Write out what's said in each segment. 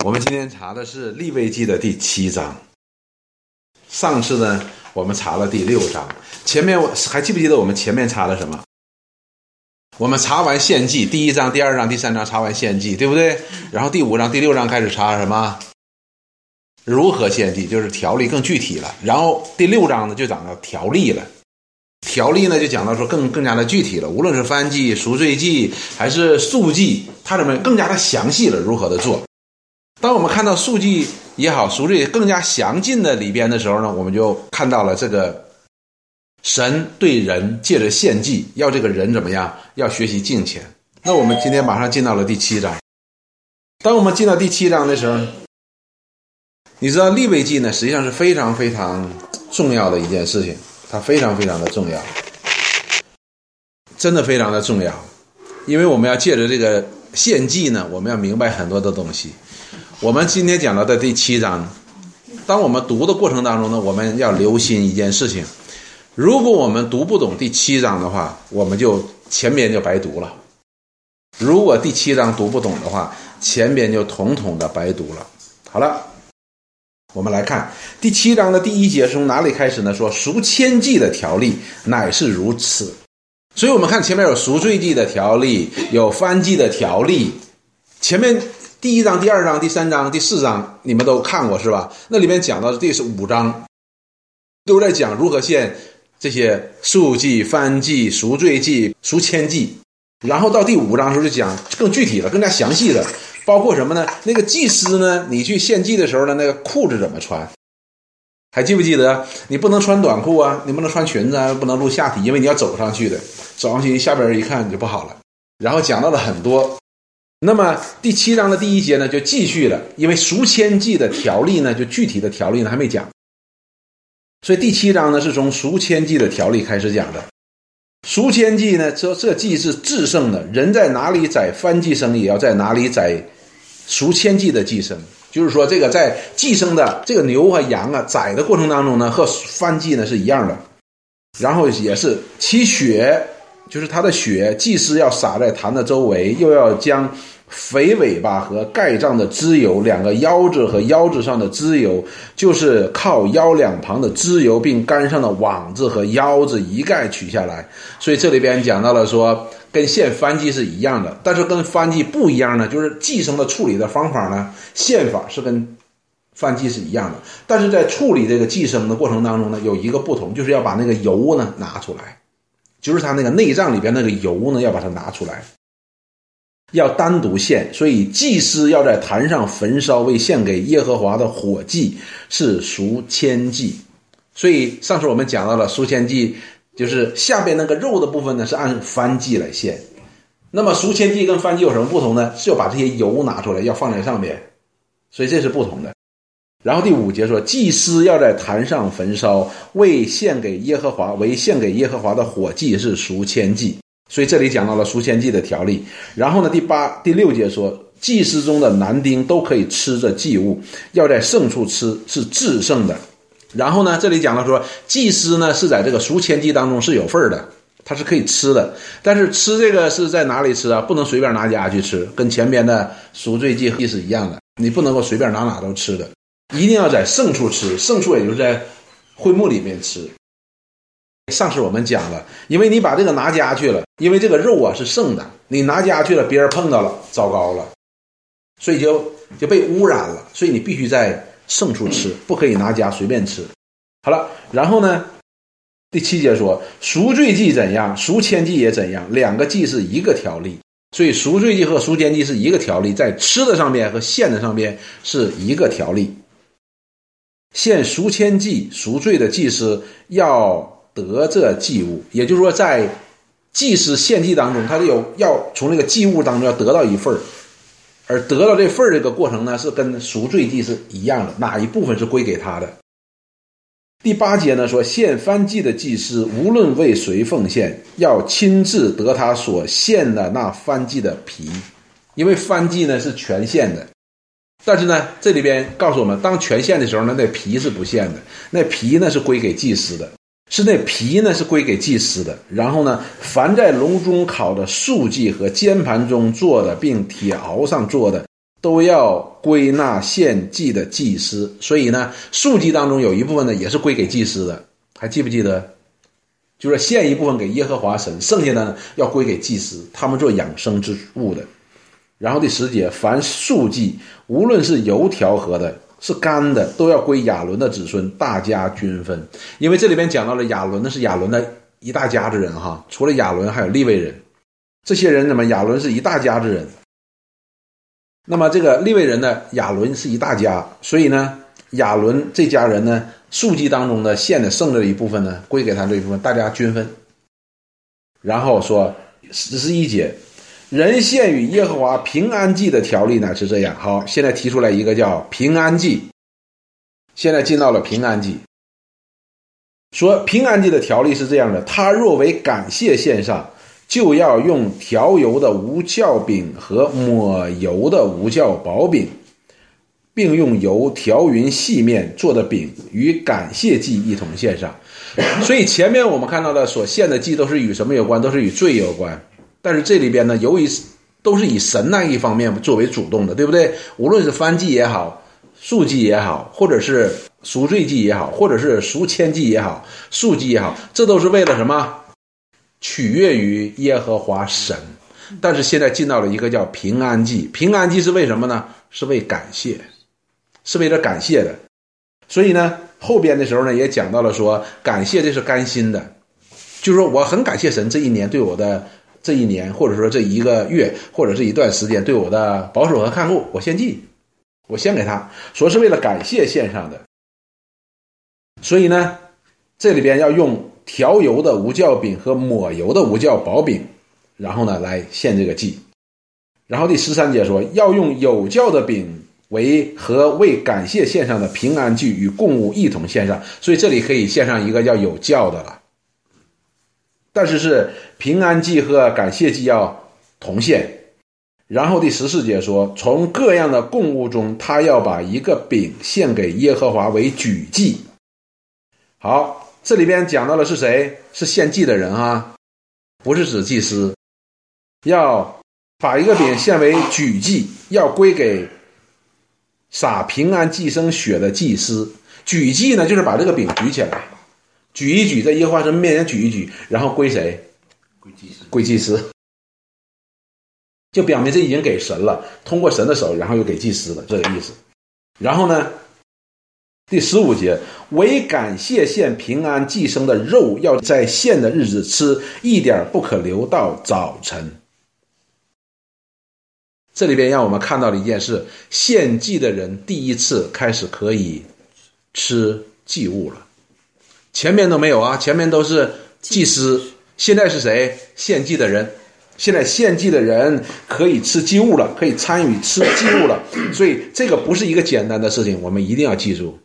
我们今天查的是利未记的第7章。上次呢，我们查了第6章。前面还记不记得我们前面查了什么？我们查完献祭，第1章、第2章、第3章查完献祭，对不对？然后第5章、第6章开始查什么？如何献祭，就是条例更具体了。然后第6章呢，就讲到条例了。条例呢，就讲到说更加的具体了，无论是燔祭、赎罪祭还是素祭，它里面更加的详细了，如何的做。当我们看到素祭也好，赎罪更加详尽的里边的时候呢，我们就看到了这个神对人借着献祭，要这个人怎么样？要学习敬虔。那我们今天马上进到了第7章。当我们进到第7章的时候，你知道利未记呢，实际上是非常非常重要的一件事情，它非常非常的重要，真的非常的重要。因为我们要借着这个献祭呢，我们要明白很多的东西。我们今天讲到的第7章，当我们读的过程当中呢，我们要留心一件事情。如果我们读不懂第7章的话，我们就前边就白读了。如果第7章读不懂的话，前边就统统的白读了。好了，我们来看第7章的第1节是从哪里开始呢？说赎愆祭的条例乃是如此。所以我们看前面有赎罪祭的条例，有燔祭的条例。前面第1章、第2章、第3章、第4章你们都看过是吧？那里面讲到的第5章都在讲如何献这些素祭、燔祭、赎罪祭、赎愆祭。然后到第5章的时候就讲更具体了，更加详细的，包括什么呢？那个祭司呢，你去献祭的时候呢，那个裤子怎么穿？还记不记得？你不能穿短裤啊，你不能穿裙子啊，不能露下体，因为你要走上去的，走上去下边一看就不好了。然后讲到了很多。那么第7章的第1节呢，就继续了，因为赎愆祭的条例呢，就具体的条例呢还没讲，所以第7章呢是从赎愆祭的条例开始讲的。赎愆祭呢，这祭是至圣的，人在哪里宰燔祭牲，也要在哪里宰赎愆祭的祭牲。就是说，这个在祭牲的这个牛和羊啊宰的过程当中呢，和燔祭呢是一样的。然后也是其血，就是它的血，祭司要洒在坛的周围，又要将肥尾巴和盖脏的脂油，两个腰子和腰子上的脂油，就是靠腰两旁的脂油，并杆上的网子和腰子一概取下来。所以这里边讲到了说，跟献燔祭是一样的，但是跟燔祭不一样呢，就是祭牲的处理的方法呢，献法是跟燔祭是一样的，但是在处理这个祭牲的过程当中呢，有一个不同，就是要把那个油呢拿出来，就是它那个内脏里边那个油呢要把它拿出来，要单独献。所以祭司要在坛上焚烧为献给耶和华的火祭，是赎愆祭。所以上次我们讲到了赎愆祭，就是下边那个肉的部分呢是按燔祭来献。那么赎愆祭跟燔祭有什么不同呢？是要把这些油拿出来，要放在上面，所以这是不同的。然后第5节说，祭司要在坛上焚烧为献给耶和华的火祭，是赎愆祭。所以这里讲到了赎愆祭的条例。然后呢，第6节说，祭司中的男丁都可以吃这祭物，要在圣处吃，是至圣的。然后呢，这里讲到说，祭司呢是在这个赎愆祭当中是有份的，他是可以吃的。但是吃这个是在哪里吃啊？不能随便拿家去吃，跟前边的赎罪祭是一样的，你不能够随便哪都吃的，一定要在圣处吃。圣处也就是在会幕里面吃。上次我们讲了，因为你把这个拿家去了，因为这个肉啊是圣的，你拿家去了，别人碰到了，糟糕了，所以就被污染了，所以你必须在圣处吃，不可以拿家随便吃。好了，然后呢，第7节说，赎罪祭怎样，赎愆祭也怎样，两个祭是一个条例。所以赎罪祭和赎愆祭是一个条例，在吃的上面和献的上面是一个条例。献赎愆祭赎罪的祭司要得这祭物，也就是说在祭司献祭当中，他要从这个祭物当中要得到一份，而得到这份这个过程呢，是跟赎罪祭是一样的，哪一部分是归给他的。第8节呢说，献燔祭的祭司无论为谁奉献，要亲自得他所献的那燔祭的皮，因为燔祭呢是全献的。但是呢，这里边告诉我们，当全献的时候呢，那皮是不献的，那皮呢是归给祭司的，然后呢，凡在笼中烤的素祭和煎盘中做的，并铁熬上做的， 都要归纳献祭的祭司，所以呢，数祭当中有一部分呢也是归给祭司的，还记不记得？就是献一部分给耶和华神，剩下的呢要归给祭司，他们做养生之物的。然后第10节，凡数祭，无论是油调和的，是干的，都要归亚伦的子孙，大家均分。因为这里边讲到了亚伦呢是亚伦的一大家之人哈，除了亚伦还有利未人，这些人亚伦是一大家之人。那么这个利未人呢，亚伦是一大家，所以呢，亚伦这家人呢，数祭当中的献的剩的一部分呢，归给他这一部分，大家均分。然后说11节，人献与耶和华平安祭的条例乃是这样。好，现在提出来一个叫平安祭，现在进到了平安祭。说平安祭的条例是这样的，他若为感谢献上，就要用调油的无酵饼和抹油的无酵薄饼，并用油调匀细面做的饼与感谢祭一同献上。所以前面我们看到的所献的祭都是与什么有关？都是与罪有关。但是这里边呢，由于都是以神那一方面作为主动的，对不对？无论是燔祭也好，赎祭也好，或者是赎罪祭也好，或者是赎愆祭也好，赎祭也好，这都是为了什么？取悦于耶和华神。但是现在进到了一个叫平安祭，平安祭是为什么呢？是为感谢，是为了感谢的。所以呢，后边的时候呢也讲到了说，感谢这是甘心的，就是说我很感谢神这一年对我的这一年，或者说这一个月，或者是一段时间对我的保守和看顾，我献祭，我献给他，说是为了感谢献上的。所以呢，这里边要用调油的无酵饼和抹油的无酵薄饼，然后呢来献这个祭。然后第13节说，要用有酵的饼和为感谢献上的平安祭与供物一同献上，所以这里可以献上一个叫有酵的了。但是平安祭和感谢祭要同献。然后第14节说，从各样的供物中，他要把一个饼献给耶和华为举祭。好，这里边讲到的是谁？是献祭的人啊，不是指祭司。要把一个饼献为举祭，要归给洒平安祭牲血的祭司。举祭呢，就是把这个饼举起来，举一举，在耶和华神面前举一举，然后归谁？归祭司。就表明这已经给神了，通过神的手，然后又给祭司了，这个意思。然后呢，第15节，唯感谢献平安祭牲的肉，要在献的日子吃，一点不可留到早晨。这里边让我们看到了一件事，献祭的人第一次开始可以吃祭物了。前面都没有啊，前面都是祭司，现在是谁？献祭的人。现在献祭的人可以吃祭物了，可以参与吃祭物了，所以这个不是一个简单的事情，我们一定要记住。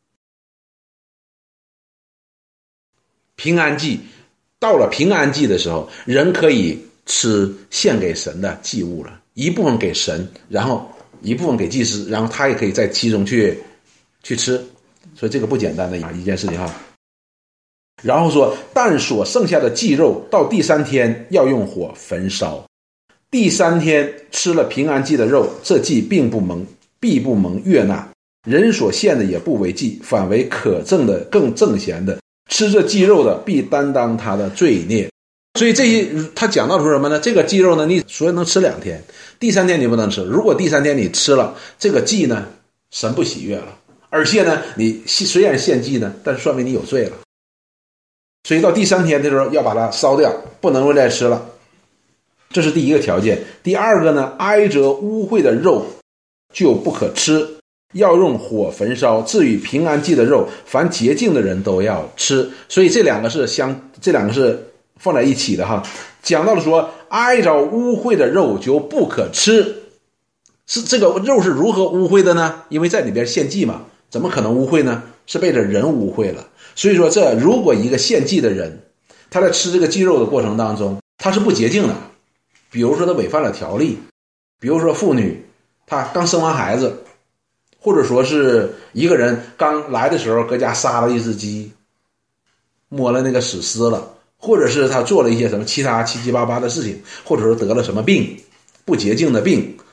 平安祭，到了平安祭的时候，人可以吃献给神的祭物了，一部分给神，然后一部分给祭司，然后他也可以在其中去吃，所以这个不简单的一件事情哈。然后说，但所剩下的祭肉到第3天要用火焚烧。第3天吃了平安祭的肉，这祭必不蒙悦纳，人所献的也不为祭，反为可憎的更正贤的。吃这祭肉的必担当他的罪孽。所以他讲到说什么呢？这个祭肉呢，你说能吃2天，第3天你不能吃。如果第3天你吃了这个祭呢，神不喜悦了，而且呢，你虽然献祭呢，但是说明你有罪了。所以到第3天的时候要把它烧掉，不能够再吃了。这是第一个条件。第二个呢，挨着污秽的肉就不可吃，要用火焚烧。至于平安祭的肉，凡洁净的人都要吃。所以这两个是放在一起的哈。讲到了说，挨着污秽的肉就不可吃。是这个肉是如何污秽的呢？因为在里边献祭嘛，怎么可能污秽呢？是被这人污秽了。所以说，如果一个献祭的人，他在吃这个祭肉的过程当中，他是不洁净的，比如说他违反了条例，比如说妇女她刚生完孩子，或者说是一个人刚来的时候搁家杀了一只鸡，摸了那个屎丝了，或者是他做了一些什么其他七七八八的事情，或者说得了什么病，不洁净的病，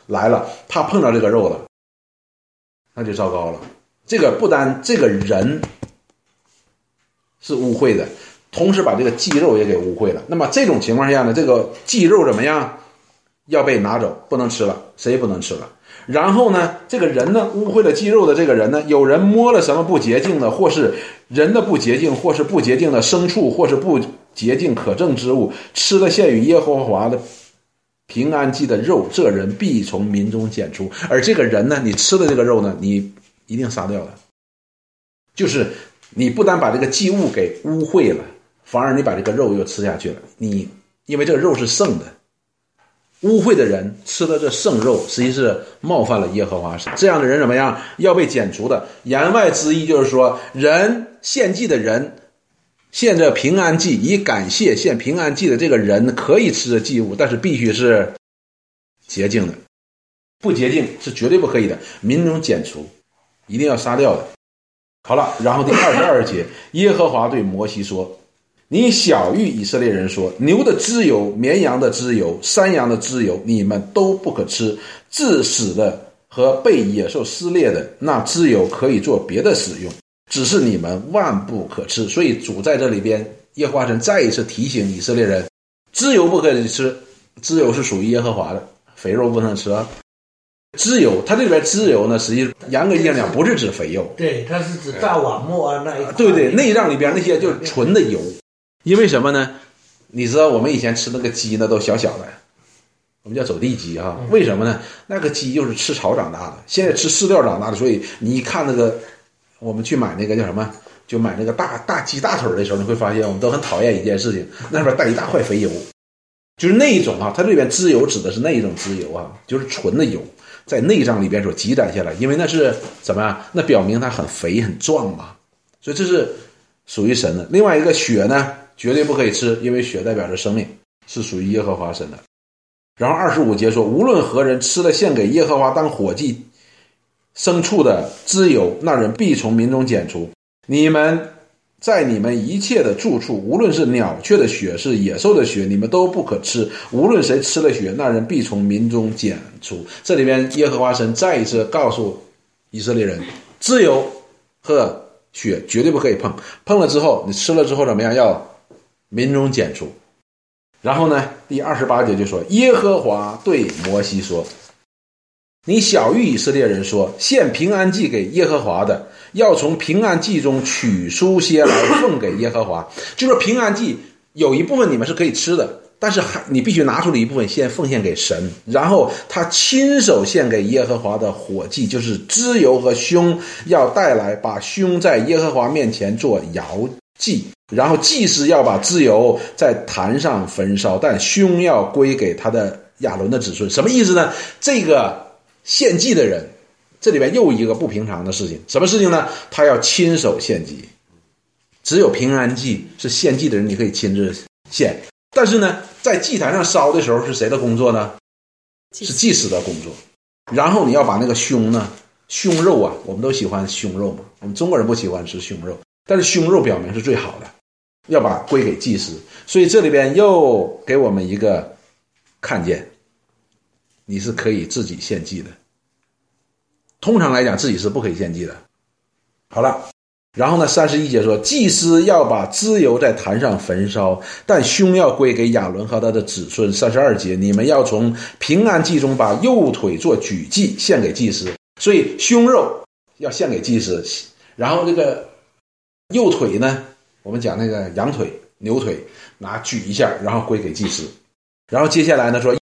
来了，他碰到这个肉了，那就糟糕了。这个不单这个人是污秽的，同时把这个祭肉也给污秽了。那么这种情况下呢，这个祭肉怎么样？要被拿走，不能吃了，谁也不能吃了。然后呢，这个人呢，污秽了祭肉的这个人呢，有人摸了什么不洁净的，或是人的不洁净，或是不洁净的牲畜，或是不洁净可憎之物，吃了献与耶和华的平安祭的肉，这人必从民中剪除。而这个人呢，你吃的这个肉呢，你一定杀掉了。就是你不但把这个祭物给污秽了，反而你把这个肉又吃下去了。你因为这个肉是圣的，污秽的人吃了这圣肉，实际是冒犯了耶和华神。这样的人怎么样？要被剪除的。言外之意就是说，人献祭的人，献这平安祭以感谢献平安祭的这个人可以吃这祭物，但是必须是洁净的，不洁净是绝对不可以的，民中剪除，一定要杀掉的。好了，然后第22节，耶和华对摩西说，你晓谕以色列人说，牛的脂油、绵羊的脂油、山羊的脂油，你们都不可吃。致死的和被野兽撕裂的，那脂油可以做别的使用，只是你们万不可吃。所以主在这里边，耶和华神再一次提醒以色列人，脂油不可以吃，脂油是属于耶和华的，肥肉不能吃啊。脂油，它这里边脂油呢，实际严格意义上讲不是指肥肉， 对，它是指大碗末啊那一块。 对对，内脏里边那些就是纯的油。因为什么呢？你知道我们以前吃那个鸡呢，都小小的，我们叫走地鸡啊。为什么呢？那个鸡就是吃草长大的，现在吃饲料长大的，所以你一看那个，我们去买那个叫什么，就买那个大鸡大腿的时候，你会发现我们都很讨厌一件事情，那边带一大块肥油，就是那一种啊，它这里边脂油指的是那一种脂油啊，就是纯的油，在内脏里边所积攒下来，因为那是怎么样？那表明它很肥很壮嘛，所以这是属于神的。另外一个血呢，绝对不可以吃，因为血代表着生命，是属于耶和华神的。然后25节说，无论何人吃了献给耶和华当火祭牲畜的脂油，那人必从民中剪除。你们在你们一切的住处，无论是鸟雀的血，是野兽的血，你们都不可吃。无论谁吃了血，那人必从民中剪除。这里边耶和华神再一次告诉以色列人，脂油和血绝对不可以碰，碰了之后你吃了之后怎么样？要民中剪除。然后呢，第28节就说，耶和华对摩西说，你晓谕以色列人说，献平安祭给耶和华的，要从平安祭中取出些来奉给耶和华。就说平安祭有一部分你们是可以吃的，但是你必须拿出了一部分先奉献给神，然后他亲手献给耶和华的火祭，就是脂油和胸要带来，把胸在耶和华面前做摇祭，然后祭司要把脂油在坛上焚烧，但胸要归给他的亚伦的子孙。什么意思呢？这个献祭的人，这里边又一个不平常的事情，什么事情呢？他要亲手献祭。只有平安祭是献祭的人你可以亲自献，但是呢，在祭坛上烧的时候是谁的工作呢？是祭司的工作。然后你要把那个胸呢，胸肉啊，我们都喜欢胸肉嘛，我们中国人不喜欢吃胸肉，但是胸肉表明是最好的，要把归给祭司。所以这里边又给我们一个看见，你是可以自己献祭的。通常来讲自己是不可以献祭的。好了，然后呢31节说，祭司要把脂油在坛上焚烧，但胸要归给亚伦和他的子孙。32节，你们要从平安祭中把右腿做举祭献给祭司。所以胸肉要献给祭司，然后这个右腿呢，我们讲那个羊腿牛腿拿举一下，然后归给祭司。然后接下来呢说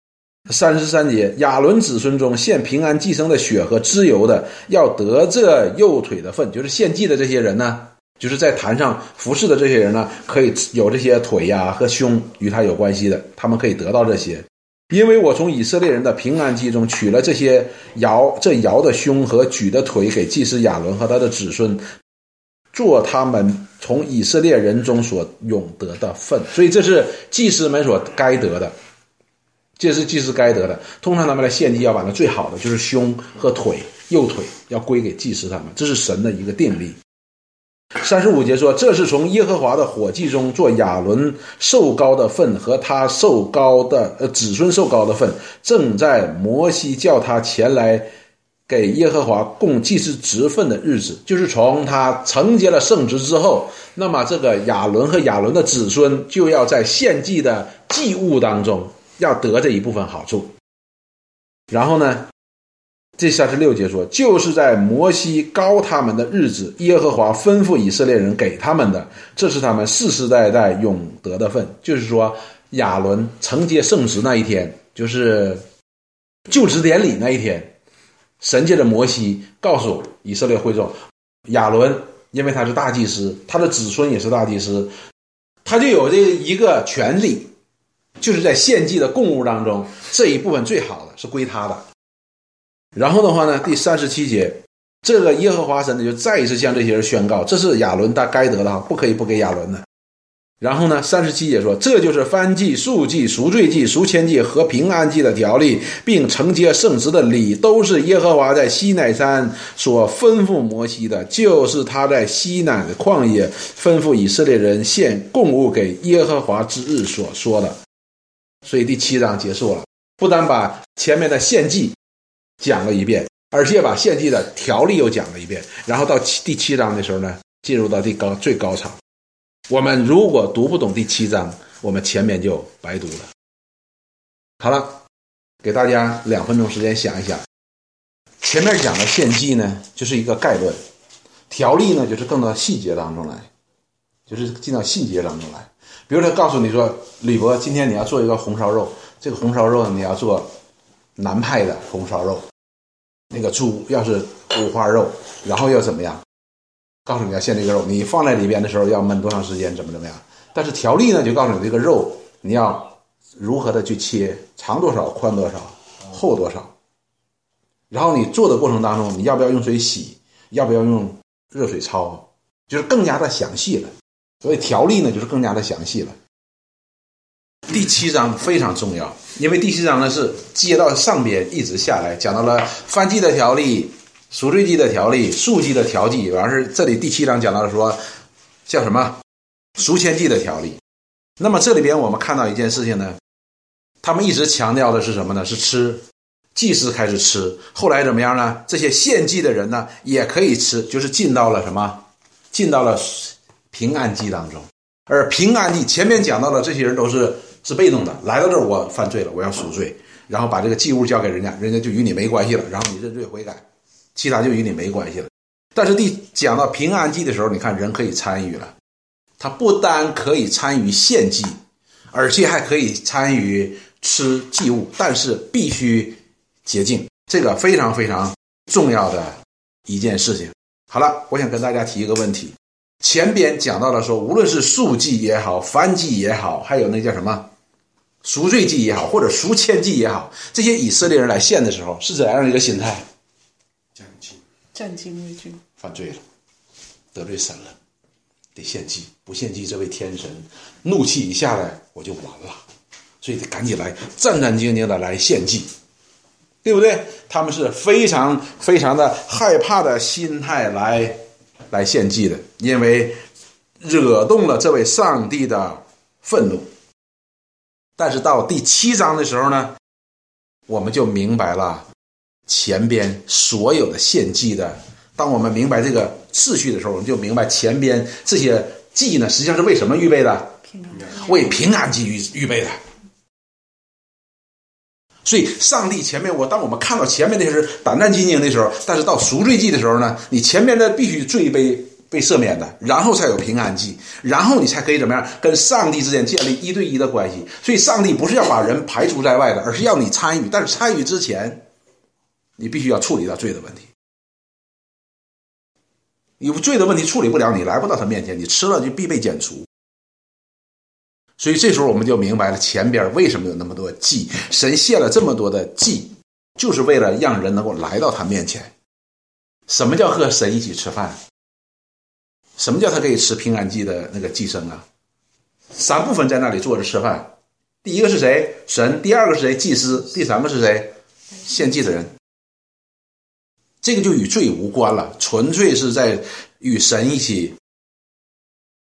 33节，亚伦子孙中献平安祭牲的血和脂油的，要得这右腿的份，就是献祭的这些人呢，就是在坛上服侍的这些人呢，可以有这些腿呀和胸与他有关系的，他们可以得到这些。因为我从以色列人的平安祭中取了这些摇的胸和举的腿给祭司亚伦和他的子孙，做他们从以色列人中所永得的份。所以这是祭司们所该得的，这是祭司该得的。通常他们来献祭要把那最好的，就是胸和腿右腿要归给祭司他们，这是神的一个定例。 35节说，这是从耶和华的火祭中做亚伦受膏的份和他受膏的子孙受膏的份，正在摩西叫他前来给耶和华供祭司职分的日子，就是从他承接了圣职之后，那么这个亚伦和亚伦的子孙就要在献祭的祭物当中要得这一部分好处。然后呢，这36节说，就是在摩西膏他们的日子，耶和华吩咐以色列人给他们的，这是他们世世代代永得的份。就是说亚伦承接圣职那一天，就是就职典礼那一天，神借着摩西告诉以色列会众，亚伦因为他是大祭司，他的子孙也是大祭司，他就有这一个权利，就是在献祭的供物当中，这一部分最好的是归他的。然后的话呢，第37节，这个耶和华神呢就再一次向这些人宣告，这是亚伦他该得的，不可以不给亚伦的。然后呢，37节说，这就是燔祭、赎祭、赎罪祭、赎愆祭和平安祭的条例，并承接圣职的礼，都是耶和华在西乃山所吩咐摩西的，就是他在西乃的旷野吩咐以色列人献供物给耶和华之日所说的。所以第7章结束了，不但把前面的献祭讲了一遍，而且把献祭的条例又讲了一遍，然后到第7章的时候呢，进入到最高潮。我们如果读不懂第7章，我们前面就白读了。好了，给大家2分钟时间想一想。前面讲的献祭呢，就是一个概论；条例呢，就是更到细节当中来，就是进到细节当中来。比如说告诉你说，吕伯，今天你要做一个红烧肉，这个红烧肉你要做南派的红烧肉，那个猪要是五花肉，然后要怎么样？告诉你要献这个肉，你放在里边的时候要焖多长时间，怎么样？但是条例呢，就告诉你这个肉你要如何的去切，长多少，宽多少，厚多少。然后你做的过程当中，你要不要用水洗，要不要用热水焯，就是更加的详细了。所以条例呢，就是更加的详细了。第7章非常重要，因为第7章呢是接到上边一直下来，讲到了燔祭的条例、赎罪祭的条例、赎祭的条例，完是这里第7章讲到了说叫什么赎愆祭的条例。那么这里边我们看到一件事情呢，他们一直强调的是什么呢？是吃，祭司开始吃，后来怎么样呢？这些献祭的人呢也可以吃，就是进到了什么？进到了平安祭当中。而平安祭前面讲到了，这些人都是被动的，来到这儿我犯罪了，我要赎罪，然后把这个祭物交给人家，人家就与你没关系了，然后你认罪悔改，其他就与你没关系了。但是讲到平安祭的时候，你看人可以参与了，他不单可以参与献祭，而且还可以参与吃祭物，但是必须洁净，这个非常非常重要的一件事情。好了，我想跟大家提一个问题，前边讲到了说，无论是赎祭也好，燔祭也好，还有那叫什么赎罪祭也好，或者赎愆祭也好，这些以色列人来献的时候是怎样的一个心态？ 战兢畏惧， 犯罪了，得罪神了，得献祭，不献祭这位天神怒气一下来我就完了，所以得赶紧来战战兢兢的来献祭，对不对？他们是非常非常的害怕的心态来献祭的，因为惹动了这位上帝的愤怒。但是到第7章的时候呢，我们就明白了前边所有的献祭的，当我们明白这个次序的时候，我们就明白前边这些祭呢，实际上是为什么预备的？为平安祭预备的。所以上帝前面当我们看到前面那是胆战兢兢的时候，但是到赎罪祭的时候呢，你前面的必须罪被赦免的，然后才有平安祭，然后你才可以怎么样跟上帝之间建立1对1的关系。所以上帝不是要把人排除在外的，而是要你参与，但是参与之前你必须要处理到罪的问题。你罪的问题处理不了，你来不到他面前，你吃了就必被剪除。所以这时候我们就明白了前边为什么有那么多祭，神献了这么多的祭，就是为了让人能够来到他面前。什么叫和神一起吃饭？什么叫他可以吃平安祭的那个祭牲啊？3部分在那里坐着吃饭，第一个是谁？神。第二个是谁？祭司。第3个是谁？献祭的人。这个就与罪无关了，纯粹是在与神一起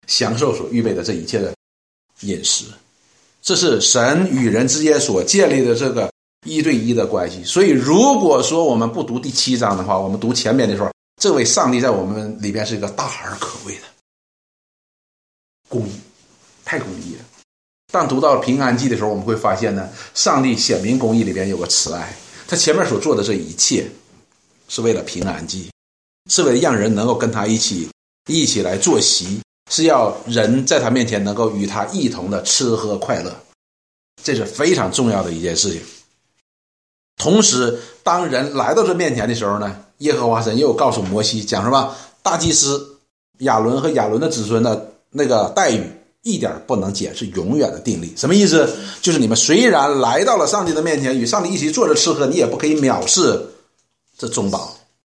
享受所预备的这一切的饮食。这是神与人之间所建立的这个一对一的关系。所以如果说我们不读第7章的话，我们读前面的时候，这位上帝在我们里边是一个大而可畏的公义，太公义了。当读到平安记的时候，我们会发现呢，上帝显明公义里边有个慈爱，他前面所做的这一切是为了平安记，是为了让人能够跟他一起来坐席，是要人在他面前能够与他一同的吃喝快乐，这是非常重要的一件事情。同时当人来到这面前的时候呢，耶和华神又告诉摩西讲什么，大祭司亚伦和亚伦的子孙的那个待遇一点不能减，是永远的定例。什么意思？就是你们虽然来到了上帝的面前，与上帝一起坐着吃喝，你也不可以藐视这中保，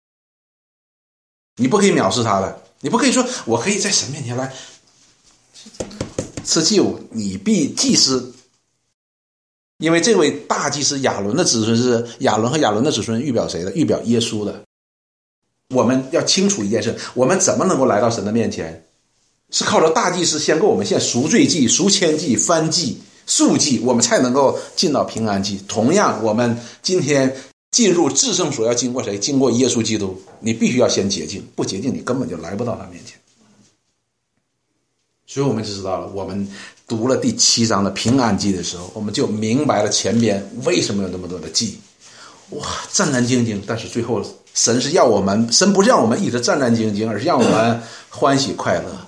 你不可以藐视他的，你不可以说我可以在神面前来吃祭物，你必祭司。因为这位大祭司亚伦的子孙是亚伦和亚伦的子孙预表谁的？预表耶稣的。我们要清楚一件事，我们怎么能够来到神的面前？是靠着大祭司先给我们献赎罪祭、赎愆祭、燔祭、素祭，我们才能够进到平安祭。同样，我们今天进入至圣所要经过谁？经过耶稣基督。你必须要先洁净，不洁净你根本就来不到他面前。所以我们就知道了，我们读了第7章的平安记的时候，我们就明白了前边为什么有那么多的祭。哇，战战兢兢，但是最后神是要我们，神不是让我们一直战战兢兢，而是让我们欢喜快乐。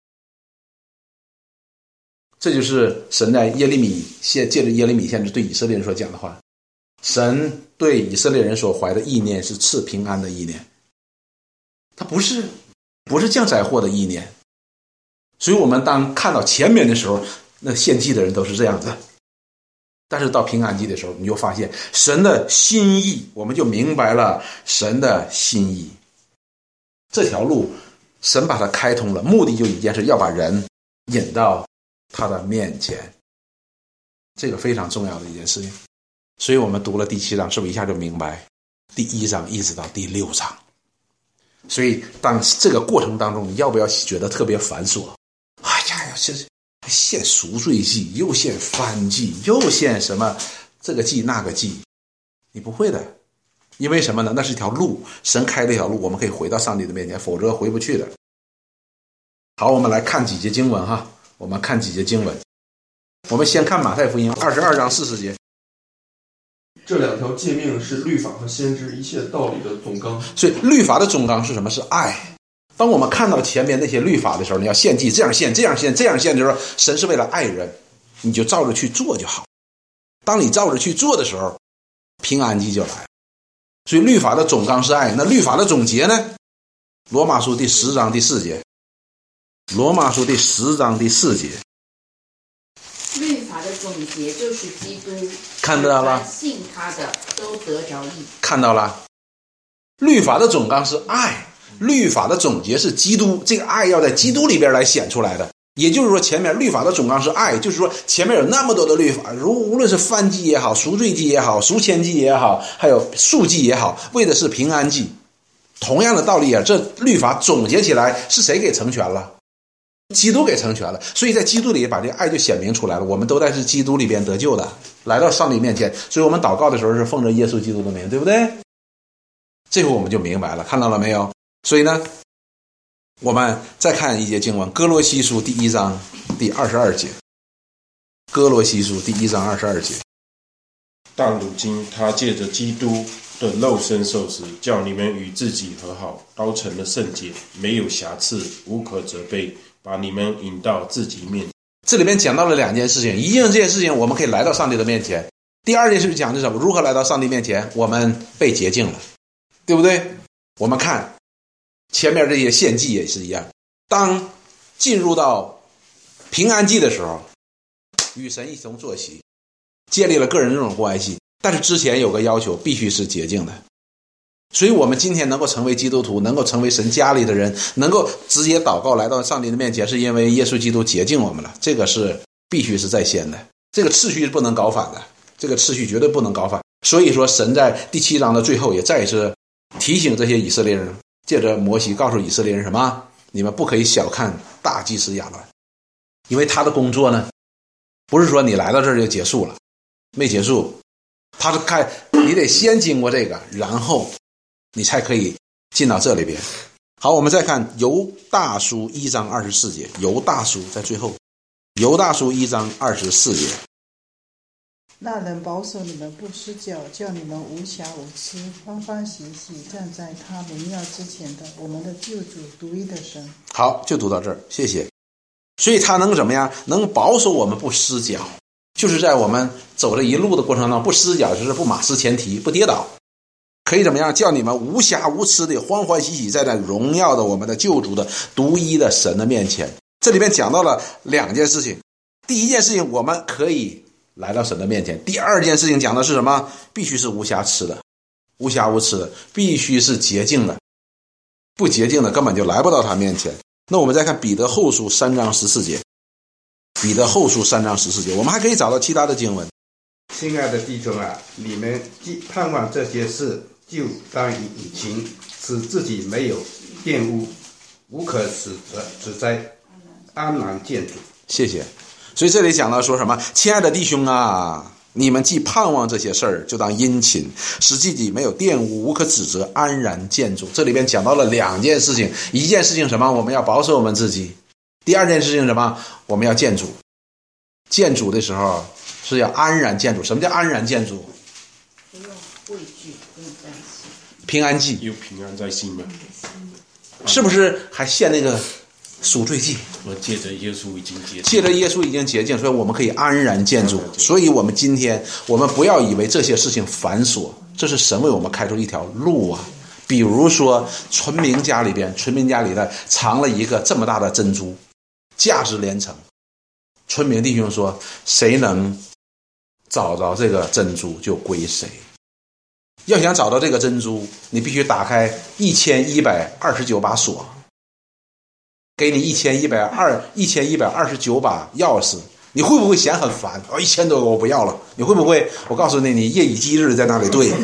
这就是神在借着耶利米先知对以色列人所讲的话。神对以色列人所怀的意念是赐平安的意念，他不是降灾祸的意念。所以我们当看到前面的时候，那献祭的人都是这样子。但是到平安祭的时候，你就发现神的心意，我们就明白了神的心意。这条路神把它开通了，目的就一件事，要把人引到他的面前。这个非常重要的一件事情。所以我们读了第7章，是不是一下就明白第1章一直到第6章？所以当这个过程当中，你要不要觉得特别繁琐？哎呀，这献赎罪祭，又献燔祭，又献什么这个祭那个祭，你不会的。因为什么呢？那是一条路，神开了一条路，我们可以回到上帝的面前，否则回不去的。好，我们来看几节经文哈。我们看几节经文。我们先看马太福音22章40节。 这2条诫命是律法和先知一切道理的总纲。 所以律法的总纲是什么？是爱。当我们看到前面那些律法的时候，你要献祭，这样献，这样献，这样献的时候，神是为了爱人，你就照着去做就好。当你照着去做的时候，平安祭就来了。所以律法的总纲是爱。那律法的总结呢？罗马书第10章第4节。罗马书第10章第4节。 律法的总结就是基督， 看到了， 信他的都得着义。 看到了，律法的总纲是爱，律法的总结是基督，这个爱要在基督里边来显出来的。也就是说，前面律法的总纲是爱，就是说前面有那么多的律法，无论是燔祭也好，赎罪祭也好，赎愆祭也好，还有素祭也好，为的是平安祭。同样的道理啊，这律法总结起来是谁给成全了？基督给成全了。所以在基督里把这个爱就显明出来了，我们都在是基督里边得救的，来到上帝面前。所以我们祷告的时候是奉着耶稣基督的名，对不对？这回我们就明白了，看到了没有？所以呢，我们再看一节经文，哥罗西书第1章第22节。哥罗西书第1章22节。 但如今他借着基督的肉身受死，叫你们与自己和好，都成了圣洁，没有瑕疵，无可责备，把你们引到自己面前。 这里面讲到了2件事情，一件这件事情我们可以来到上帝的面前，第二件事情讲的是什么？如何来到上帝面前？我们被洁净了，对不对？我们看前面这些献祭也是一样，当进入到平安祭的时候，与神一同坐席，建立了个人这种关系，但是之前有个要求，必须是洁净的。所以我们今天能够成为基督徒，能够成为神家里的人，能够直接祷告来到上帝的面前，是因为耶稣基督洁净我们了，这个是必须是在先的，这个次序是不能搞反的，这个次序绝对不能搞反。所以说神在第7章的最后也再一次提醒这些以色列人，借着摩西告诉以色列人什么？ 你们不可以小看大祭司亚伦，因为他的工作呢，不是说你来到这儿就结束了，没结束，他是你得先经过这个，然后你才可以进到这里边。好，我们再看犹大书1章24节，犹大书在最后，犹大书1章24节。 那人保守你们不失脚，叫你们无瑕无疵，欢欢喜喜站在他荣耀之前的我们的救主独一的神。 好，就读到这儿，谢谢。所以他能怎么样？能保守我们不失脚，就是在我们走这一路的过程当中不失脚，就是不马失前蹄，不跌倒，可以怎么样？叫你们无瑕无疵的欢欢喜喜站在荣耀的我们的救主的独一的神的面前。这里面讲到了2件事情，第一件事情我们可以来到神的面前，第2件事情讲的是什么？必须是无瑕疵的，无瑕无疵的，必须是洁净的，不洁净的根本就来不到他面前。那我们再看彼得后书3章14节，彼得后书3章14节，我们还可以找到其他的经文。 亲爱的弟兄啊，你们既盼望这些事，就当以勤，使自己没有玷污，无可指摘，安然见主。 谢谢。所以这里讲到说什么？亲爱的弟兄啊，你们既盼望这些事儿，就当殷勤，使自己没有玷污，无可指责，安然见主。这里边讲到了2件事情，一件事情什么？我们要保守我们自己。第2件事情什么？我们要见主。见主的时候是要安然见主。什么叫安然见主？ 不用畏惧，不用担心。 平安祭有平安在心吗？ 是不是还献那个赎罪祭？ 我借着耶稣已经洁净， 借着耶稣已经洁净，所以我们可以安然见主。所以我们今天我们不要以为这些事情繁琐，这是神为我们开出一条路啊。比如说纯明家里的藏了一个这么大的珍珠，价值连城。纯明弟兄说，谁能找着这个珍珠就归谁。要想找到这个珍珠，你必须打开1129把锁，给你1129把钥匙。你会不会嫌很烦？1000多个我不要了。你会不会？我告诉你，你夜以继日在那里对。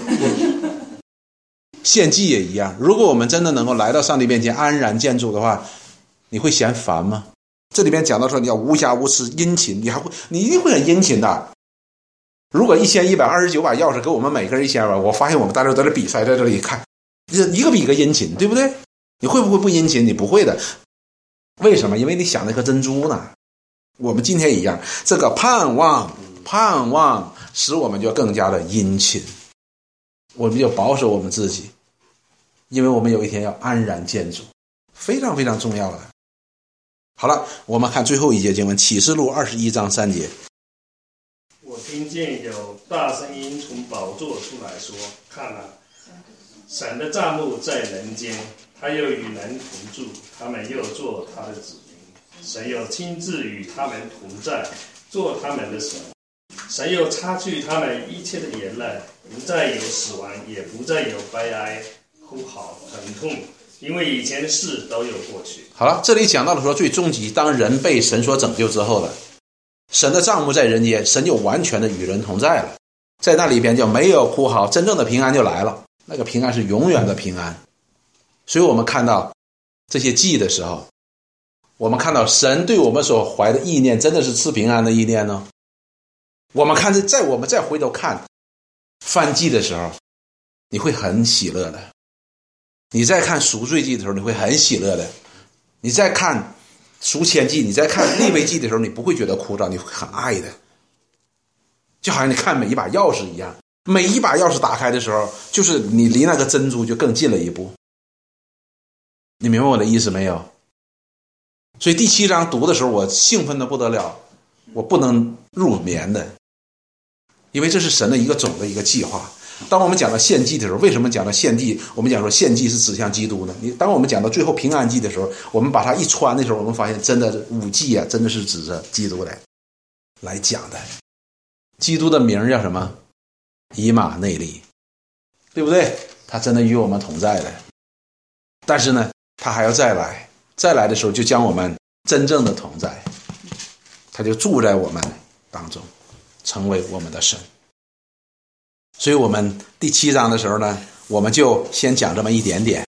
献祭也一样，如果我们真的能够来到上帝面前安然见主的话，你会嫌烦吗？这里面讲到说你要无瑕无疵殷勤，你一定会很殷勤的。如果1129把钥匙给我们每个人1000把，我发现我们大家在这比赛，在这里看，一个比一个殷勤，对不对？你会不会不殷勤？你不会的。为什么？因为你想那颗珍珠呢。我们今天一样，这个盼望使我们就更加的殷勤，我们就保守我们自己，因为我们有一天要安然见主，非常非常重要的。好了，我们看最后一节经文，启示录21章3节。 我听见有大声音从宝座出来说，看啊，神的帐幕在人间，他又与人同住，他们又做他的子民，神又亲自与他们同在，做他们的神。神又擦去他们一切的眼泪，不再有死亡，也不再有悲哀、哭嚎、疼痛，因为以前的事都有过去。 好了，这里讲到了说最终极，当人被神所拯救之后了，神的帐幕在人间，神就完全的与人同在了，在那里边就没有哭嚎，真正的平安就来了。那个平安是永远的平安。所以我们看到这些祭的时候，我们看到神对我们所怀的意念真的是赐平安的意念呢。我们看我们再回头看燔祭的时候，你会很喜乐的。你再看赎罪祭的时候，你会很喜乐的。你再看赎愆祭，你再看利未祭的时候，你不会觉得枯燥，你会很爱的。就好像你看每一把钥匙一样，每一把钥匙打开的时候，就是你离那个珍珠就更近了一步。你明白我的意思没有？所以第7章读的时候，我兴奋的不得了，我不能入眠的，因为这是神的一个总的一个计划。当我们讲到献祭的时候，为什么讲到献祭？我们讲说献祭是指向基督呢？当我们讲到最后平安祭的时候，我们把它一穿的时候，我们发现真的五祭啊，真的是指着基督来讲的。基督的名叫什么？以马内利，对不对？他真的与我们同在的。但是呢，他还要再来，再来的时候就将我们真正的同在，他就住在我们当中，成为我们的神。所以我们第7章的时候呢，我们就先讲这么一点点。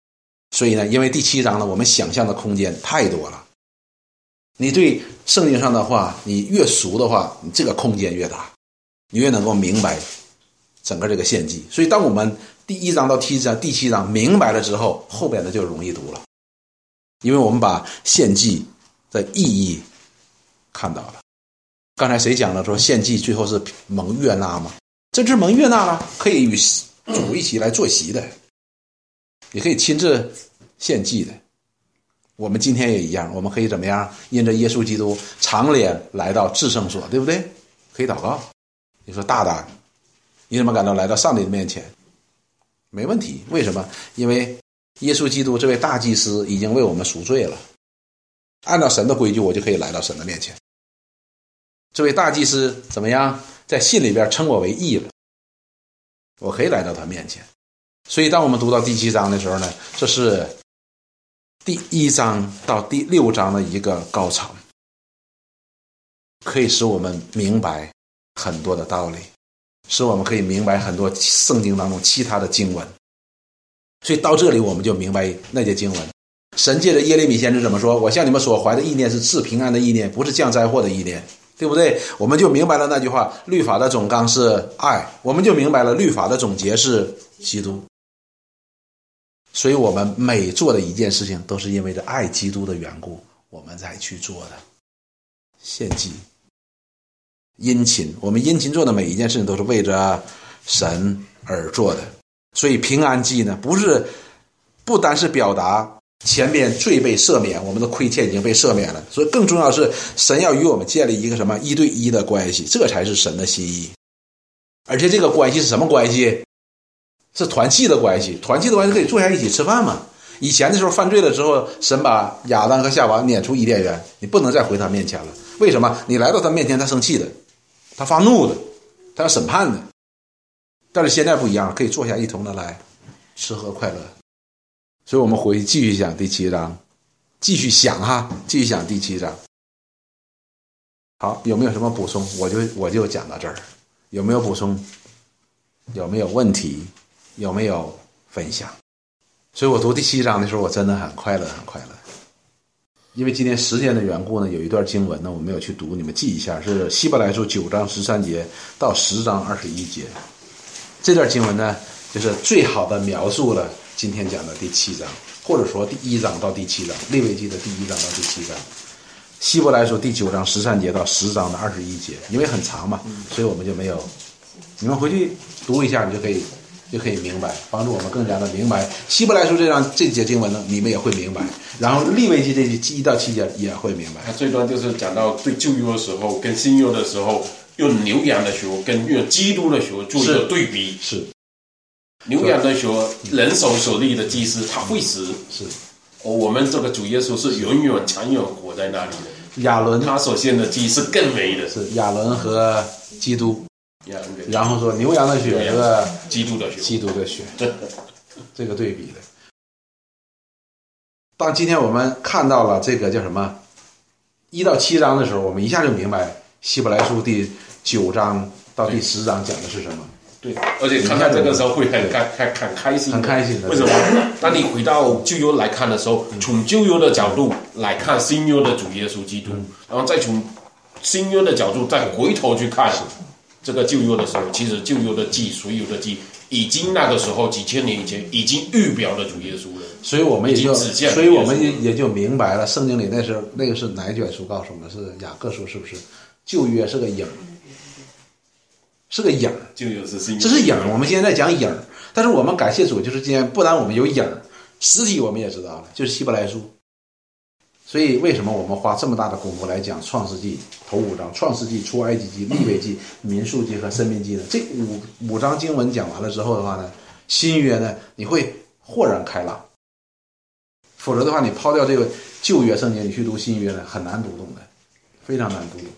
所以呢，因为第7章呢，我们想象的空间太多了。你对圣经上的话，你越熟的话，你这个空间越大，你越能够明白整个这个献祭。所以当我们第1章到第7章明白了之后，后边的就容易读了，因为我们把献祭的意义看到了。刚才谁讲了说献祭最后是蒙悦纳吗？这就是蒙悦纳了，可以与主一起来坐席的，也可以亲自献祭的。我们今天也一样，我们可以怎么样？因着耶稣基督长脸来到至圣所，对不对？可以祷告。你说大胆，你怎么感到来到上帝的面前？没问题。为什么？因为耶稣基督这位大祭司已经为我们赎罪了，按照神的规矩，我就可以来到神的面前。这位大祭司怎么样？在信里边称我为义了，我可以来到他面前。所以当我们读到第7章的时候呢，这是第1章到第6章的一个高潮，可以使我们明白很多的道理，使我们可以明白很多圣经当中其他的经文。所以到这里我们就明白那些经文，神借着耶利米先知怎么说？我向你们所怀的意念是赐平安的意念，不是降灾祸的意念，对不对？我们就明白了那句话，律法的总纲是爱，我们就明白了律法的总结是基督。所以我们每做的一件事情都是因为着爱基督的缘故，我们才去做的。献祭、殷勤，我们殷勤做的每一件事情都是为着神而做的。所以平安祭呢，不单是表达前边罪被赦免，我们的亏欠已经被赦免了，所以更重要的是神要与我们建立一个什么1对1的关系，这才是神的心意。而且这个关系是什么关系？是团契的关系。团契的关系可以坐下一起吃饭嘛。以前的时候犯罪了之后，神把亚当和夏娃撵出伊甸园，你不能再回他面前了。为什么？你来到他面前，他生气的，他发怒的，他要审判的。但是现在不一样，可以坐下一同的来吃喝快乐。所以我们回去继续讲第7章，继续想第7章。好，有没有什么补充？我就讲到这儿。有没有补充？有没有问题？有没有分享？所以我读第7章的时候，我真的很快乐，很快乐。因为今天时间的缘故呢，有一段经文呢，我没有去读，你们记一下，是希伯来书9章13节到10章21节。这段经文呢，就是最好的描述了今天讲的第7章，或者说第1章到第7章，利未记的第1章到第7章。希伯来书第9章13节到10章的21节，因为很长嘛，所以我们就没有。你们回去读一下，你就可以明白，帮助我们更加的明白。希伯来书这节经文呢，你们也会明白。然后利未记这1到7节也会明白。 它最端就是讲到对旧约的时候跟新约的时候，用牛羊的血跟用基督的血做一个对比。 是牛羊的血，人手所立的祭司，他会死。 是。 我们这个主耶稣是永远长远活在那里的。 亚伦他所献的祭是更美的。 是亚伦和基督。然后说牛羊的血和基督的血， 这个对比的。当今天我们看到了这个叫什么1到7章的时候，我们一下就明白希伯来书第9章到第10章讲的是什么。 对，而且看看这个时候会很开心， 很开心的。 为什么？当你回到旧约来看的时候，从旧约的角度来看新约的主耶稣基督，然后再从新约的角度再回头去看这个旧约的时候，其实旧约的祭，所有的祭，已经那个时候几千年以前已经预表了主耶稣了。 所以我们也就明白了，圣经里那个是哪一卷书告诉我们？是雅各书，是不是？旧约是个影，是个影。 旧约是新约， 这是影。我们现在在讲影，但是我们感谢主，就是今天不但我们有影，实体我们也知道了，就是希伯来书。所以为什么我们花这么大的功夫来讲创世纪头5章，创世纪、出埃及记、利未记、民数记和申命记呢？这五章经文讲完了之后的话呢，新约呢你会豁然开朗。否则的话，你抛掉这个旧约圣经，你去读新约呢，很难读懂的，非常难读懂。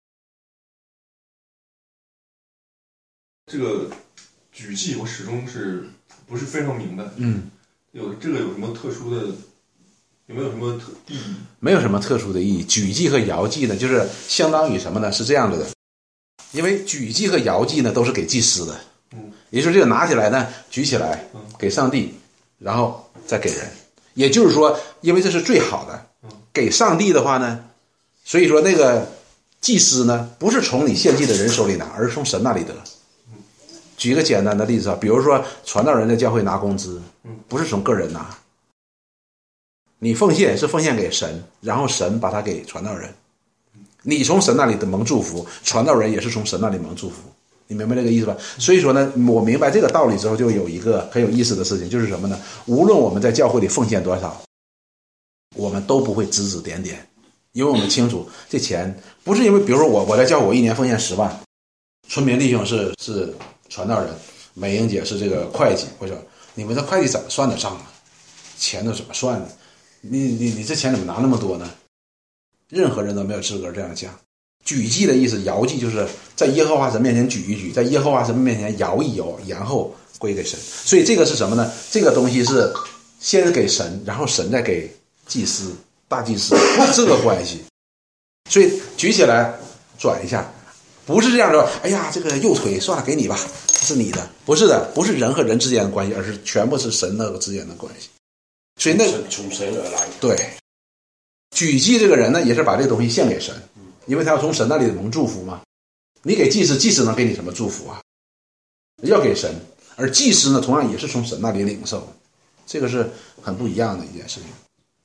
这个举祭我始终是不是非常明白？有什么特殊的？有没有什么意义？ 没有什么特殊的意义。举祭和摇祭呢，就是相当于什么呢？是这样子的，因为举祭和摇祭呢都是给祭司的，也就是这个拿起来呢，举起来给上帝，然后再给人。 也就是说，因为这是最好的，给上帝的话呢，所以说那个祭司呢，不是从你献祭的人手里拿，而是从神那里得。举一个简单的例子啊，比如说传道人在教会拿工资，不是从个人拿，你奉献是奉献给神，然后神把它给传道人，你从神那里的蒙祝福，传道人也是从神那里蒙祝福，你明白这个意思吧？所以说呢，我明白这个道理之后，就有一个很有意思的事情，就是什么呢？无论我们在教会里奉献多少，我们都不会指指点点，因为我们清楚这钱不是因为，比如说我在教会我一年奉献10万，春明弟兄是传道人，美英姐是这个会计，我说你们这会计怎么算得上啊？钱都怎么算呢？你这钱怎么拿那么多呢？任何人都没有资格这样讲。举祭的意思，摇祭就是在耶和华神面前举一举，在耶和华神面前摇一摇，然后归给神。所以这个是什么呢？这个东西是先给神，然后神再给祭司、大祭司，这个关系。所以举起来转一下，不是这样的。哎呀，这个右腿算了，给你吧，这是你的。不是的，不是人和人之间的关系，而是全部是神那个之间的关系。所以那从神而来。 对，举祭这个人呢，也是把这个东西献给神，因为他要从神那里蒙祝福嘛。你给祭司，祭司能给你什么祝福啊？要给神，而祭司呢，同样也是从神那里领受，这个是很不一样的一件事情。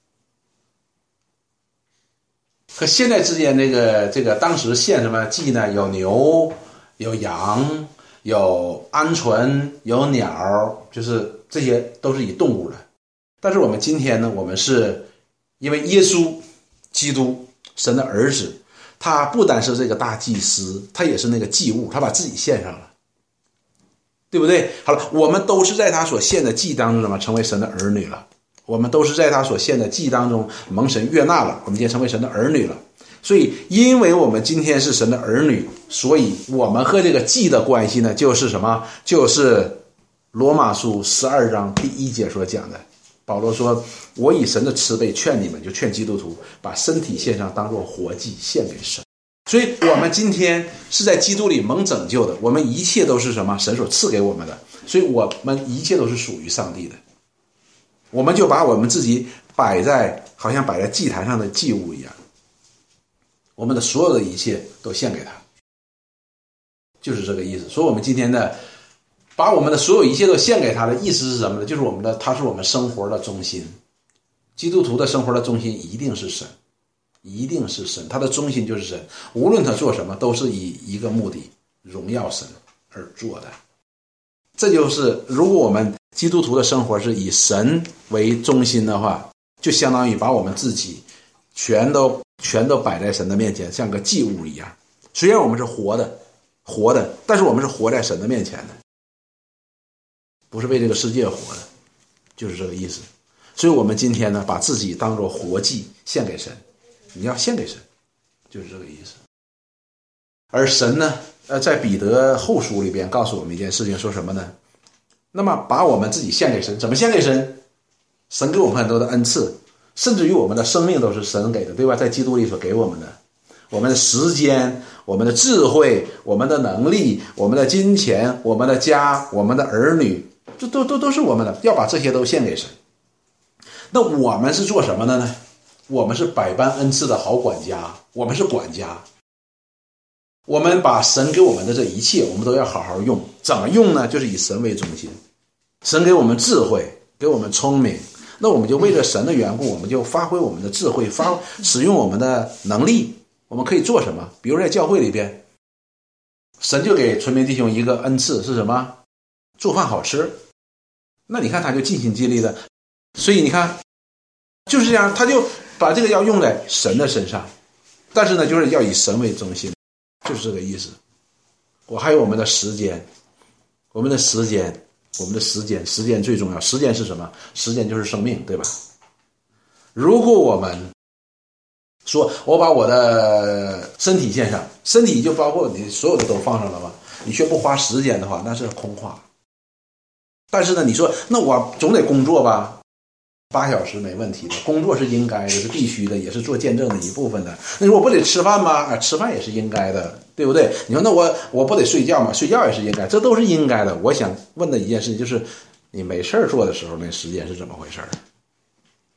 和现在之间这个当时献什么祭呢？有牛，有羊，有鹌鹑，有鸟，就是这些都是以动物的。但是我们今天呢，我们是因为耶稣基督神的儿子，他不单是这个大祭司，他也是那个祭物，他把自己献上了，对不对？好了，我们都是在他所献的祭当中什么成为神的儿女了，我们都是在他所献的祭当中蒙神悦纳了，我们今天成为神的儿女了。所以因为我们今天是神的儿女，所以我们和这个祭的关系呢，就是什么？就是罗马书12章第1节所讲的，保罗说，我以神的慈悲劝你们，就劝基督徒把身体献上，当作活祭献给神。所以我们今天是在基督里蒙拯救的，我们一切都是什么？神所赐给我们的，所以我们一切都是属于上帝的。我们就把我们自己好像摆在祭坛上的祭物一样，我们的所有的一切都献给他，就是这个意思。所以我们今天的把我们的所有一切都献给他的意思是什么呢？就是他是我们生活的中心。基督徒的生活的中心一定是神，一定是神，他的中心就是神。无论他做什么，都是以一个目的，荣耀神而做的。这就是如果我们基督徒的生活是以神为中心的话，就相当于把我们自己全都摆在神的面前，像个祭物一样。虽然我们是活的，但是我们是活在神的面前的，不是为这个世界活的，就是这个意思。所以我们今天呢，把自己当作活祭献给神，你要献给神，就是这个意思。而神呢，在彼得后书里边告诉我们一件事情，说什么呢？那么把我们自己献给神，怎么献给神？神给我们很多的恩赐，甚至于我们的生命都是神给的，对吧？在基督里所给我们的，我们的时间，我们的智慧，我们的能力，我们的金钱，我们的家，我们的儿女，这都是我们的，要把这些都献给神。那我们是做什么的呢？我们是百般恩赐的好管家，我们是管家。我们把神给我们的这一切，我们都要好好用。怎么用呢？就是以神为中心。神给我们智慧，给我们聪明，那我们就为了神的缘故，我们就发挥我们的智慧，使用我们的能力，我们可以做什么？比如在教会里边，神就给纯明弟兄一个恩赐是什么？做饭好吃。那你看他就尽心尽力的，所以你看就是这样，他就把这个要用在神的身上，但是呢，就是要以神为中心，就是这个意思。我还有我们的时间，时间最重要。时间是什么？时间就是生命，对吧？如果我们说我把我的身体献上，身体就包括你所有的都放上了嘛，你却不花时间的话，那是空话。但是呢，你说那我总得工作吧，8小时没问题的，工作是应该的，是必须的，也是做见证的一部分的。那你说我不得吃饭吗？吃饭也是应该的，对不对？你说那我不得睡觉吗？睡觉也是应该，这都是应该的。我想问的一件事情就是，你没事做的时候，那时间是怎么回事？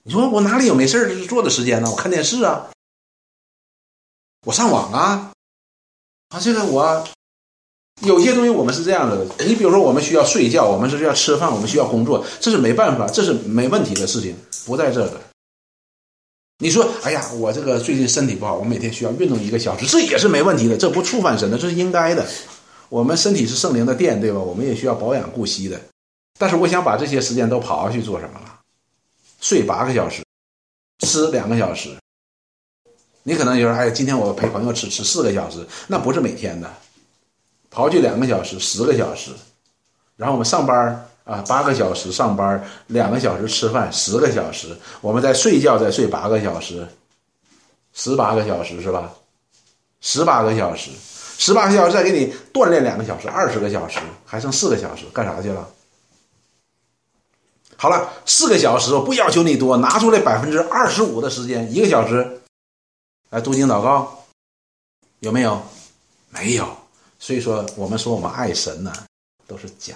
你说我哪里有没事做的时间呢？我看电视啊，我上网啊，这个我有些东西我们是这样的。你比如说我们需要睡觉，我们是需要吃饭，我们需要工作，这是没办法，这是没问题的事情，不在这个。你说哎呀，我这个最近身体不好，我每天需要运动1个小时，这也是没问题的，这不触犯神的，这是应该的。我们身体是圣灵的殿，对吧？我们也需要保养顾惜的。但是我想把这些时间都跑下去做什么了？睡8个小时，吃2个小时。你可能就说，哎，今天我陪朋友吃4个小时，那不是每天的。跑去2个小时，10个小时，然后我们上班8个小时上班，2个小时吃饭，10个小时，我们再睡觉，再睡8个小时，18个小时是吧？18个小时，18个小时再给你锻炼2个小时，20个小时，还剩4个小时，干啥去了？好了，4个小时我不要求你多，拿出来25%的时间，1个小时来读经祷告，有没有？没有。所以说我们说我们爱神呢，都是假。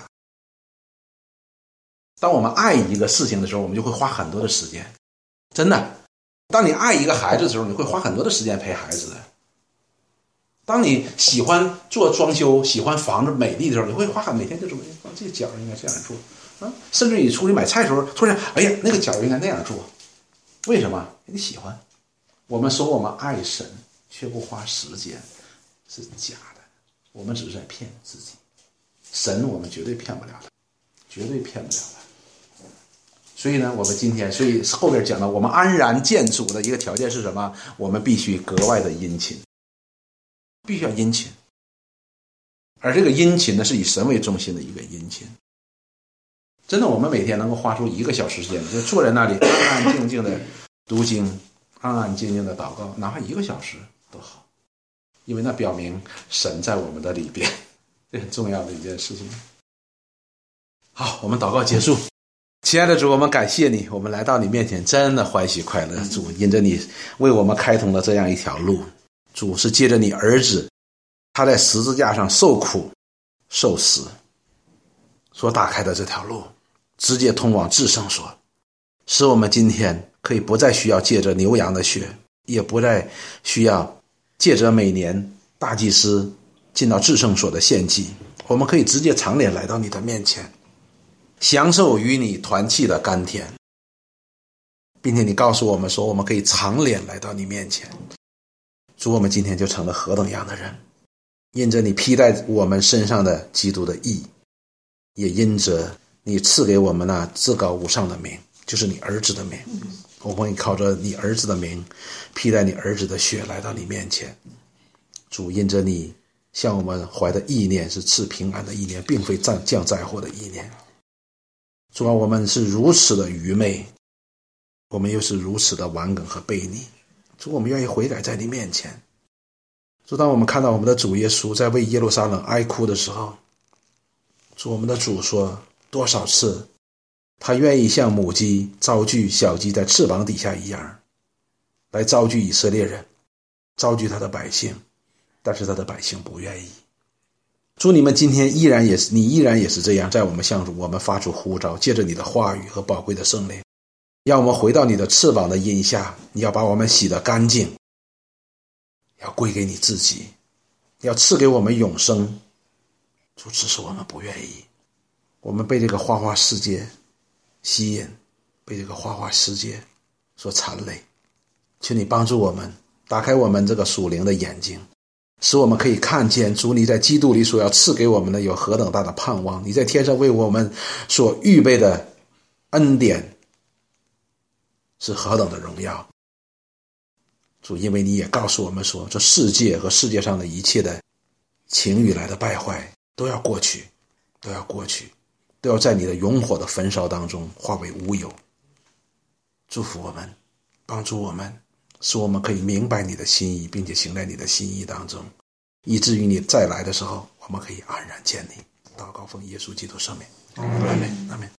当我们爱一个事情的时候，我们就会花很多的时间，真的。当你爱一个孩子的时候，你会花很多的时间陪孩子的。当你喜欢做装修，喜欢房子美丽的时候，你会每天就这么这个角应该这样做啊。甚至你出去买菜的时候，突然哎呀，那个角应该那样做，为什么？你喜欢。我们说我们爱神，却不花时间，是假的。我们只是在骗自己，神我们绝对骗不了的，绝对骗不了的。所以呢，我们今天，所以后边讲到，我们安然见主的一个条件是什么？我们必须格外的殷勤，必须要殷勤。而这个殷勤呢，是以神为中心的一个殷勤。真的，我们每天能够花出1个小时时间，就坐在那里安安静静的读经，安安静静的祷告，哪怕1个小时都好。因为那表明神在我们的里边，这很重要的一件事情。好，我们祷告结束。亲爱的主，我们感谢你，我们来到你面前真的欢喜快乐。主，因着你为我们开通了这样一条路，主是借着你儿子他在十字架上受苦受死所打开的这条路，直接通往至圣所，使我们今天可以不再需要借着牛羊的血，也不再需要借着每年大祭司进到至圣所的献祭，我们可以直接长脸来到你的面前，享受与你团契的甘甜，并且你告诉我们说，我们可以长脸来到你面前。主，我们今天就成了何等样的人，因着你披戴我们身上的基督的义，也因着你赐给我们那至高无上的名，就是你儿子的名，我们靠着你儿子的名，披戴你儿子的血来到你面前。主，因着你向我们怀的意念是赐平安的意念，并非降灾祸的意念。主啊，我们是如此的愚昧，我们又是如此的顽梗和悖逆。主，我们愿意悔改在你面前。主，当我们看到我们的主耶稣在为耶路撒冷哀哭的时候，主，我们的主说多少次他愿意像母鸡招聚小鸡在翅膀底下一样，来招聚以色列人，招聚他的百姓，但是他的百姓不愿意。主，你们今天你依然也是这样，在我们向主我们发出呼召，借着你的话语和宝贵的圣灵，让我们回到你的翅膀的荫下，你要把我们洗得干净，要归给你自己，要赐给我们永生。主，只是我们不愿意，我们被这个花花世界吸引，被这个花花世界所缠累。请你帮助我们，打开我们这个属灵的眼睛，使我们可以看见主你在基督里所要赐给我们的有何等大的盼望，你在天上为我们所预备的恩典是何等的荣耀。主，因为你也告诉我们说，这世界和世界上的一切的情欲来的败坏都要过去，都要过去，都要在你的永火的焚烧当中化为乌有。祝福我们，帮助我们，使我们可以明白你的心意，并且行在你的心意当中，以至于你再来的时候，我们可以安然见你。祷告奉耶稣基督圣名，阿们，阿们。